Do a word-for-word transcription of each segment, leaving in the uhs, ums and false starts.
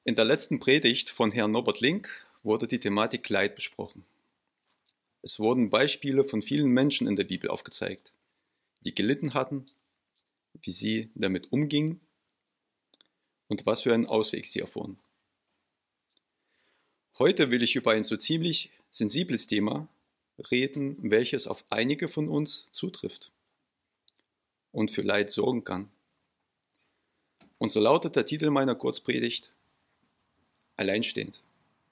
In der letzten Predigt von Herrn Norbert Link wurde die Thematik Leid besprochen. Es wurden Beispiele von vielen Menschen in der Bibel aufgezeigt, die gelitten hatten, wie sie damit umgingen und was für einen Ausweg sie erfuhren. Heute will ich über ein so ziemlich sensibles Thema reden, welches auf einige von uns zutrifft und für Leid sorgen kann. Und so lautet der Titel meiner Kurzpredigt: Alleinstehend.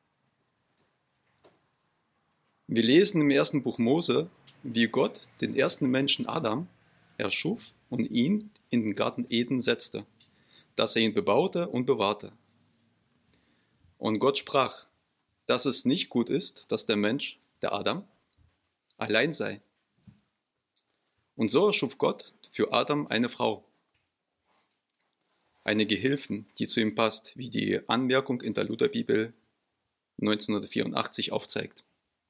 Wir lesen im ersten Buch Mose, wie Gott den ersten Menschen Adam erschuf und ihn in den Garten Eden setzte, dass er ihn bebaute und bewahrte. Und Gott sprach, dass es nicht gut ist, dass der Mensch, der Adam, allein sei. Und so erschuf Gott für Adam eine Frau, eine Gehilfin, die zu ihm passt, wie die Anmerkung in der Lutherbibel neunzehnhundertvierundachtzig aufzeigt.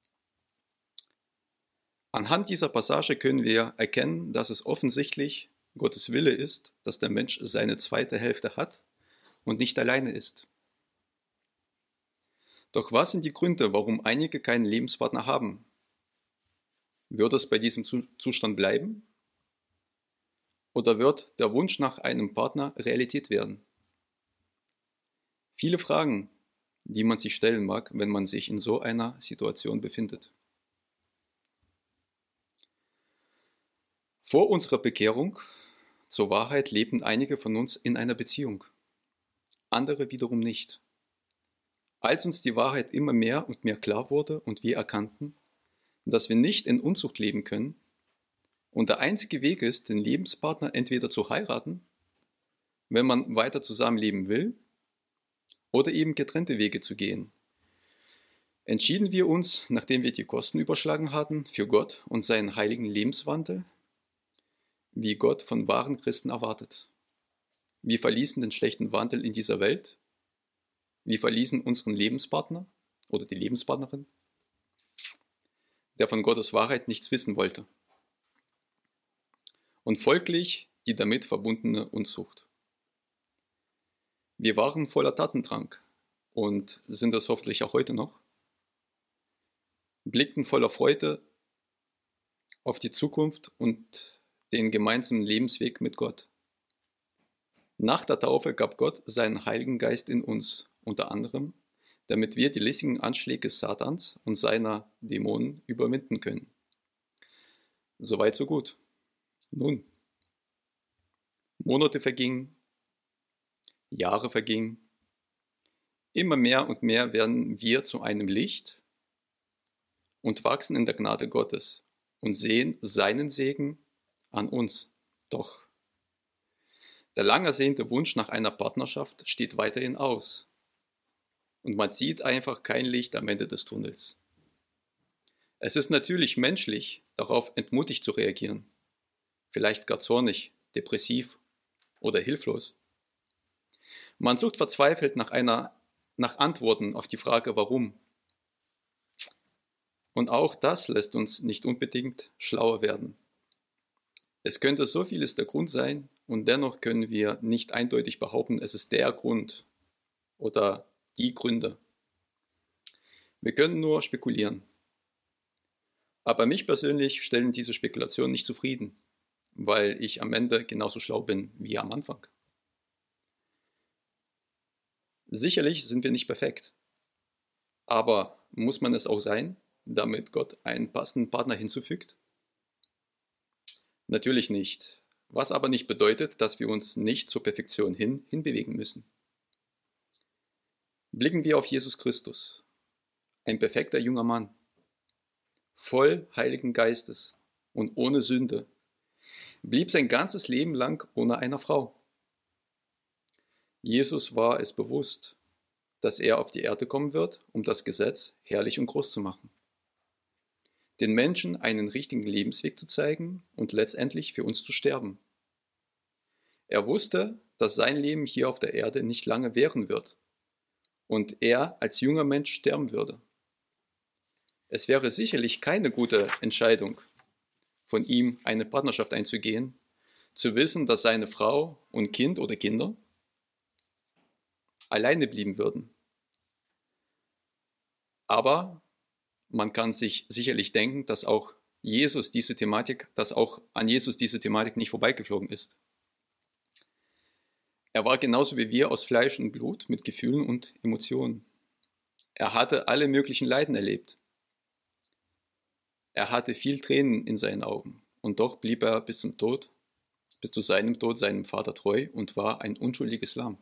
Anhand dieser Passage können wir erkennen, dass es offensichtlich Gottes Wille ist, dass der Mensch seine zweite Hälfte hat und nicht alleine ist. Doch was sind die Gründe, warum einige keinen Lebenspartner haben? Wird es bei diesem Zustand bleiben? Oder wird der Wunsch nach einem Partner Realität werden? Viele Fragen, die man sich stellen mag, wenn man sich in so einer Situation befindet. Vor unserer Bekehrung zur Wahrheit lebten einige von uns in einer Beziehung, andere wiederum nicht. Als uns die Wahrheit immer mehr und mehr klar wurde und wir erkannten, dass wir nicht in Unzucht leben können und der einzige Weg ist, den Lebenspartner entweder zu heiraten, wenn man weiter zusammenleben will, oder eben getrennte Wege zu gehen, entschieden wir uns, nachdem wir die Kosten überschlagen hatten, für Gott und seinen heiligen Lebenswandel, wie Gott von wahren Christen erwartet. Wir verließen den schlechten Wandel in dieser Welt. Wir verließen unseren Lebenspartner oder die Lebenspartnerin, der von Gottes Wahrheit nichts wissen wollte. Und folglich die damit verbundene Unzucht. Wir waren voller Tatendrang und sind es hoffentlich auch heute noch, blickten voller Freude auf die Zukunft und den gemeinsamen Lebensweg mit Gott. Nach der Taufe gab Gott seinen Heiligen Geist in uns, unter anderem, damit wir die listigen Anschläge Satans und seiner Dämonen überwinden können. Soweit so gut. Nun, Monate vergingen, Jahre vergingen, immer mehr und mehr werden wir zu einem Licht und wachsen in der Gnade Gottes und sehen seinen Segen an uns. Doch der lang ersehnte Wunsch nach einer Partnerschaft steht weiterhin aus und man sieht einfach kein Licht am Ende des Tunnels. Es ist natürlich menschlich, darauf entmutigt zu reagieren, vielleicht gar zornig, depressiv oder hilflos. Man sucht verzweifelt nach einer, nach Antworten auf die Frage, warum. Und auch das lässt uns nicht unbedingt schlauer werden. Es könnte so vieles der Grund sein und dennoch können wir nicht eindeutig behaupten, es ist der Grund oder die Gründe. Wir können nur spekulieren. Aber mich persönlich stellen diese Spekulationen nicht zufrieden, weil ich am Ende genauso schlau bin wie am Anfang. Sicherlich sind wir nicht perfekt, aber muss man es auch sein, damit Gott einen passenden Partner hinzufügt? Natürlich nicht, was aber nicht bedeutet, dass wir uns nicht zur Perfektion hin hinbewegen müssen. Blicken wir auf Jesus Christus, ein perfekter junger Mann, voll Heiligen Geistes und ohne Sünde, blieb sein ganzes Leben lang ohne eine Frau. Jesus war es bewusst, dass er auf die Erde kommen wird, um das Gesetz herrlich und groß zu machen, den Menschen einen richtigen Lebensweg zu zeigen und letztendlich für uns zu sterben. Er wusste, dass sein Leben hier auf der Erde nicht lange währen wird und er als junger Mensch sterben würde. Es wäre sicherlich keine gute Entscheidung, von ihm eine Partnerschaft einzugehen, zu wissen, dass seine Frau und Kind oder Kinder alleine blieben würden. Aber man kann sich sicherlich denken, dass auch Jesus diese Thematik, dass auch an Jesus diese Thematik nicht vorbeigeflogen ist. Er war genauso wie wir aus Fleisch und Blut mit Gefühlen und Emotionen. Er hatte alle möglichen Leiden erlebt. Er hatte viel Tränen in seinen Augen und doch blieb er bis zum Tod, bis zu seinem Tod seinem Vater treu und war ein unschuldiges Lamm.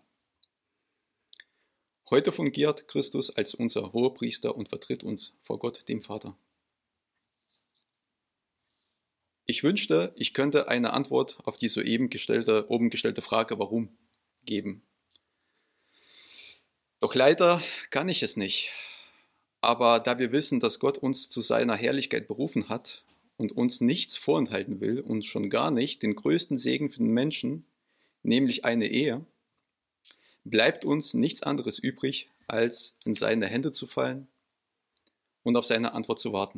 Heute fungiert Christus als unser Hohepriester und vertritt uns vor Gott, dem Vater. Ich wünschte, ich könnte eine Antwort auf die soeben gestellte, oben gestellte Frage warum geben. Doch leider kann ich es nicht. Aber da wir wissen, dass Gott uns zu seiner Herrlichkeit berufen hat und uns nichts vorenthalten will und schon gar nicht den größten Segen für den Menschen, nämlich eine Ehe, bleibt uns nichts anderes übrig, als in seine Hände zu fallen und auf seine Antwort zu warten.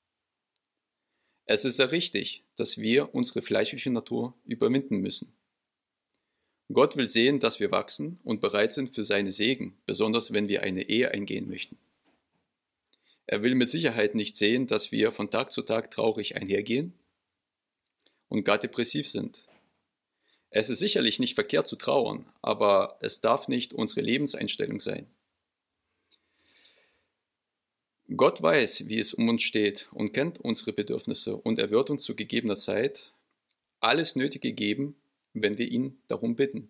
Es ist ja richtig, dass wir unsere fleischliche Natur überwinden müssen. Gott will sehen, dass wir wachsen und bereit sind für seine Segen, besonders wenn wir eine Ehe eingehen möchten. Er will mit Sicherheit nicht sehen, dass wir von Tag zu Tag traurig einhergehen und gar depressiv sind. Es ist sicherlich nicht verkehrt zu trauern, aber es darf nicht unsere Lebenseinstellung sein. Gott weiß, wie es um uns steht und kennt unsere Bedürfnisse und er wird uns zu gegebener Zeit alles Nötige geben, wenn wir ihn darum bitten.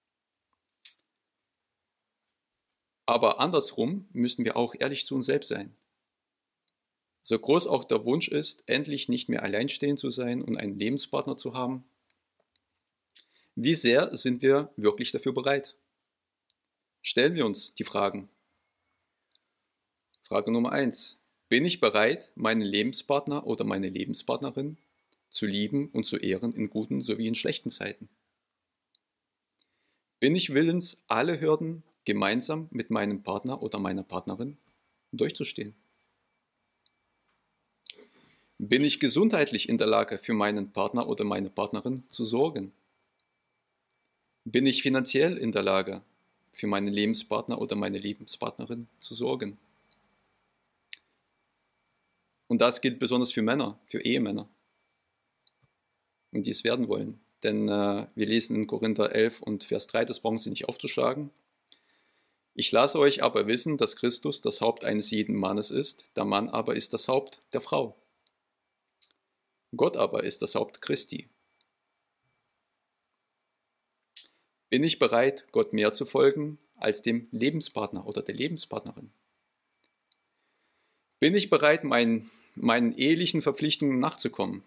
Aber andersrum müssen wir auch ehrlich zu uns selbst sein. So groß auch der Wunsch ist, endlich nicht mehr alleinstehend zu sein und einen Lebenspartner zu haben, wie sehr sind wir wirklich dafür bereit? Stellen wir uns die Fragen. Frage Nummer eins. Bin ich bereit, meinen Lebenspartner oder meine Lebenspartnerin zu lieben und zu ehren in guten sowie in schlechten Zeiten? Bin ich willens, alle Hürden gemeinsam mit meinem Partner oder meiner Partnerin durchzustehen? Bin ich gesundheitlich in der Lage, für meinen Partner oder meine Partnerin zu sorgen? Bin ich finanziell in der Lage, für meinen Lebenspartner oder meine Lebenspartnerin zu sorgen? Und das gilt besonders für Männer, für Ehemänner, und die es werden wollen. Denn äh, wir lesen in Korinther elf und Vers drei, das brauchen Sie nicht aufzuschlagen. Ich lasse euch aber wissen, dass Christus das Haupt eines jeden Mannes ist, der Mann aber ist das Haupt der Frau. Gott aber ist das Haupt Christi. Bin ich bereit, Gott mehr zu folgen als dem Lebenspartner oder der Lebenspartnerin? Bin ich bereit, mein, meinen ehelichen Verpflichtungen nachzukommen?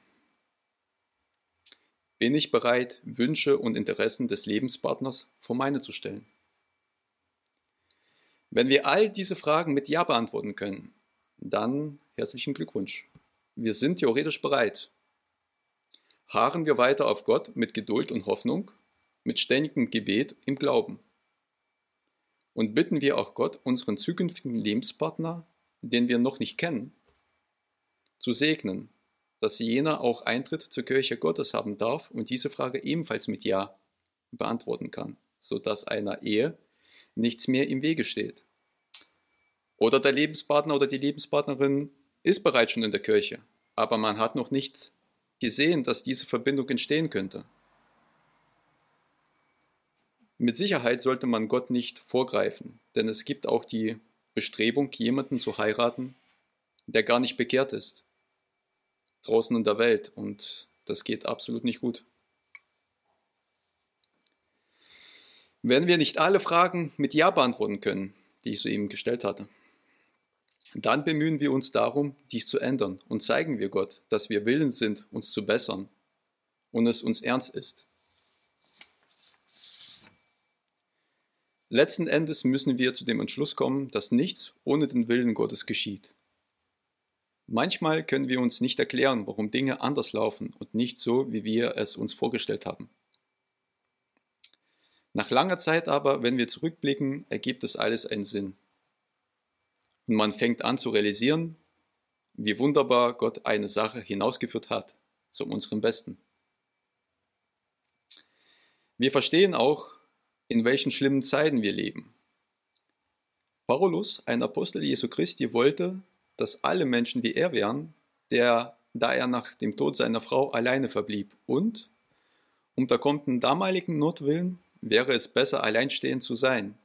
Bin ich bereit, Wünsche und Interessen des Lebenspartners vor meine zu stellen? Wenn wir all diese Fragen mit Ja beantworten können, dann herzlichen Glückwunsch. Wir sind theoretisch bereit. Harren wir weiter auf Gott mit Geduld und Hoffnung, mit ständigem Gebet im Glauben. Und bitten wir auch Gott, unseren zukünftigen Lebenspartner, den wir noch nicht kennen, zu segnen, dass jener auch Eintritt zur Kirche Gottes haben darf und diese Frage ebenfalls mit Ja beantworten kann, sodass einer Ehe nichts mehr im Wege steht. Oder der Lebenspartner oder die Lebenspartnerin ist bereits schon in der Kirche, aber man hat noch nicht gesehen, dass diese Verbindung entstehen könnte. Mit Sicherheit sollte man Gott nicht vorgreifen, denn es gibt auch die Bestrebung, jemanden zu heiraten, der gar nicht bekehrt ist, draußen in der Welt, und das geht absolut nicht gut. Wenn wir nicht alle Fragen mit Ja beantworten können, die ich soeben gestellt hatte, dann bemühen wir uns darum, dies zu ändern und zeigen wir Gott, dass wir willens sind, uns zu bessern und es uns ernst ist. Letzten Endes müssen wir zu dem Entschluss kommen, dass nichts ohne den Willen Gottes geschieht. Manchmal können wir uns nicht erklären, warum Dinge anders laufen und nicht so, wie wir es uns vorgestellt haben. Nach langer Zeit aber, wenn wir zurückblicken, ergibt es alles einen Sinn. Und man fängt an zu realisieren, wie wunderbar Gott eine Sache hinausgeführt hat, zu unserem Besten. Wir verstehen auch, in welchen schlimmen Zeiten wir leben, Paulus, ein Apostel Jesu Christi, wollte, dass alle Menschen wie er wären, der, da er nach dem Tod seiner Frau alleine verblieb. Und, um der kommenden damaligen Not willen, wäre es besser, alleinstehend zu sein.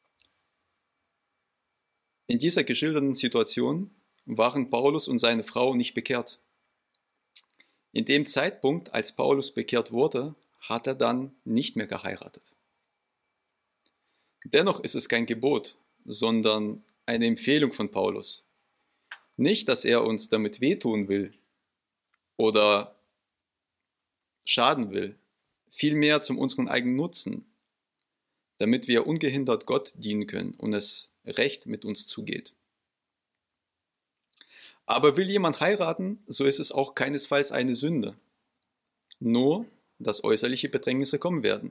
In dieser geschilderten Situation waren Paulus und seine Frau nicht bekehrt. In dem Zeitpunkt, als Paulus bekehrt wurde, hat er dann nicht mehr geheiratet. Dennoch ist es kein Gebot, sondern eine Empfehlung von Paulus. Nicht, dass er uns damit wehtun will oder schaden will, vielmehr zum unseren eigenen Nutzen, damit wir ungehindert Gott dienen können und es recht mit uns zugeht. Aber will jemand heiraten, so ist es auch keinesfalls eine Sünde. Nur, dass äußerliche Bedrängnisse kommen werden.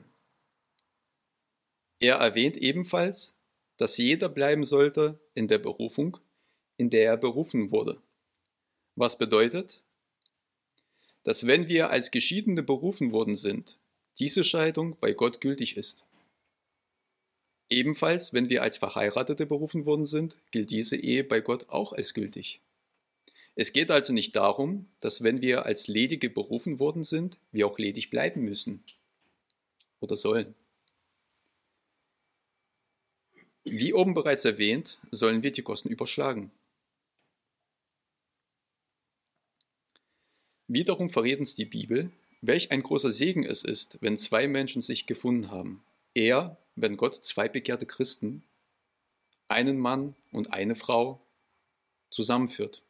Er erwähnt ebenfalls, dass jeder bleiben sollte in der Berufung, in der er berufen wurde. Was bedeutet, dass wenn wir als Geschiedene berufen worden sind, diese Scheidung bei Gott gültig ist. Ebenfalls, wenn wir als Verheiratete berufen worden sind, gilt diese Ehe bei Gott auch als gültig. Es geht also nicht darum, dass wenn wir als Ledige berufen worden sind, wir auch ledig bleiben müssen oder sollen. Wie oben bereits erwähnt, sollen wir die Kosten überschlagen. Wiederum verrät uns die Bibel, welch ein großer Segen es ist, wenn zwei Menschen sich gefunden haben. Eher, wenn Gott zwei bekehrte Christen, einen Mann und eine Frau, zusammenführt.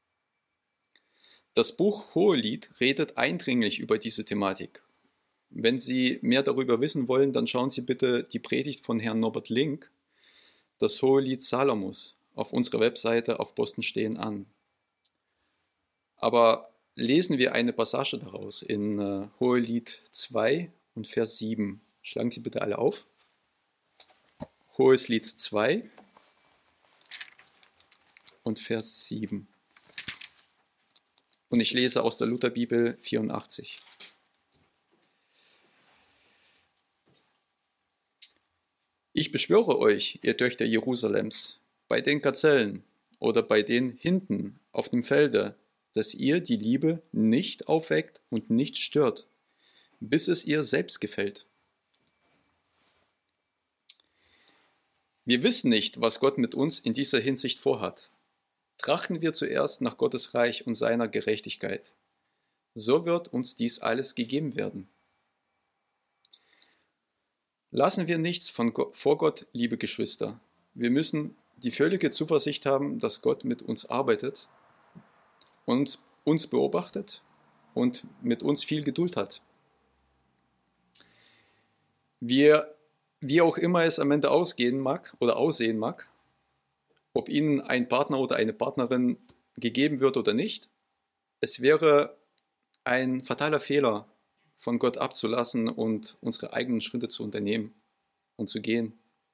Das Buch Hohelied redet eindringlich über diese Thematik. Wenn Sie mehr darüber wissen wollen, dann schauen Sie bitte die Predigt von Herrn Norbert Link, das Hohelied Salomos, auf unserer Webseite auf Posten stehen an. Aber lesen wir eine Passage daraus in äh, Hohelied zwei und Vers sieben. Schlagen Sie bitte alle auf. Hohelied zwei und Vers sieben. Und ich lese aus der Lutherbibel vierundachtzig. Ich beschwöre euch, ihr Töchter Jerusalems, bei den Gazellen oder bei den hinten auf dem Felde, dass ihr die Liebe nicht aufweckt und nicht stört, bis es ihr selbst gefällt. Wir wissen nicht, was Gott mit uns in dieser Hinsicht vorhat. Trachten wir zuerst nach Gottes Reich und seiner Gerechtigkeit. So wird uns dies alles gegeben werden. Lassen wir nichts von Gott, vor Gott, liebe Geschwister. Wir müssen die völlige Zuversicht haben, dass Gott mit uns arbeitet, uns, uns beobachtet und mit uns viel Geduld hat. Wir, wie auch immer es am Ende ausgehen mag oder aussehen mag, ob Ihnen ein Partner oder eine Partnerin gegeben wird oder nicht, es wäre ein fataler Fehler, von Gott abzulassen und unsere eigenen Schritte zu unternehmen und zu gehen.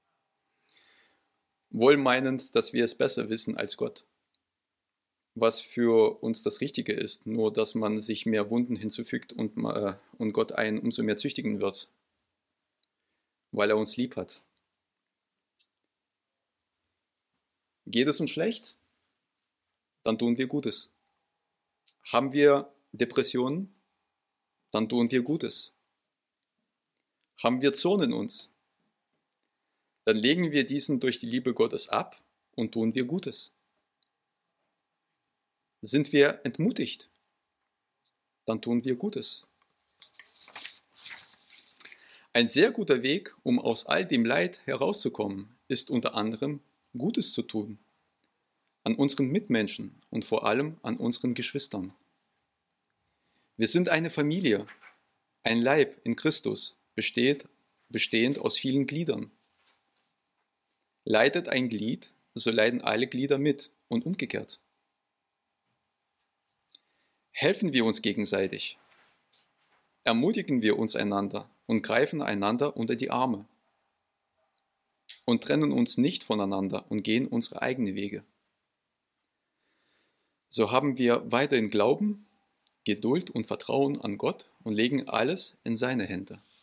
Wohlmeinend, dass wir es besser wissen als Gott, was für uns das Richtige ist, nur dass man sich mehr Wunden hinzufügt und, äh, und Gott einen umso mehr züchtigen wird, weil er uns lieb hat. Geht es uns schlecht? Dann tun wir Gutes. Haben wir Depressionen? Dann tun wir Gutes. Haben wir Zorn in uns? Dann legen wir diesen durch die Liebe Gottes ab und tun wir Gutes. Sind wir entmutigt? Dann tun wir Gutes. Ein sehr guter Weg, um aus all dem Leid herauszukommen, ist unter anderem Gutes zu tun. An unseren Mitmenschen und vor allem an unseren Geschwistern. Wir sind eine Familie, ein Leib in Christus, besteht, bestehend aus vielen Gliedern. Leidet ein Glied, so leiden alle Glieder mit und umgekehrt. Helfen wir uns gegenseitig, ermutigen wir uns einander und greifen einander unter die Arme und trennen uns nicht voneinander und gehen unsere eigenen Wege. So haben wir weiterhin Glauben, Geduld und Vertrauen an Gott und legen alles in seine Hände.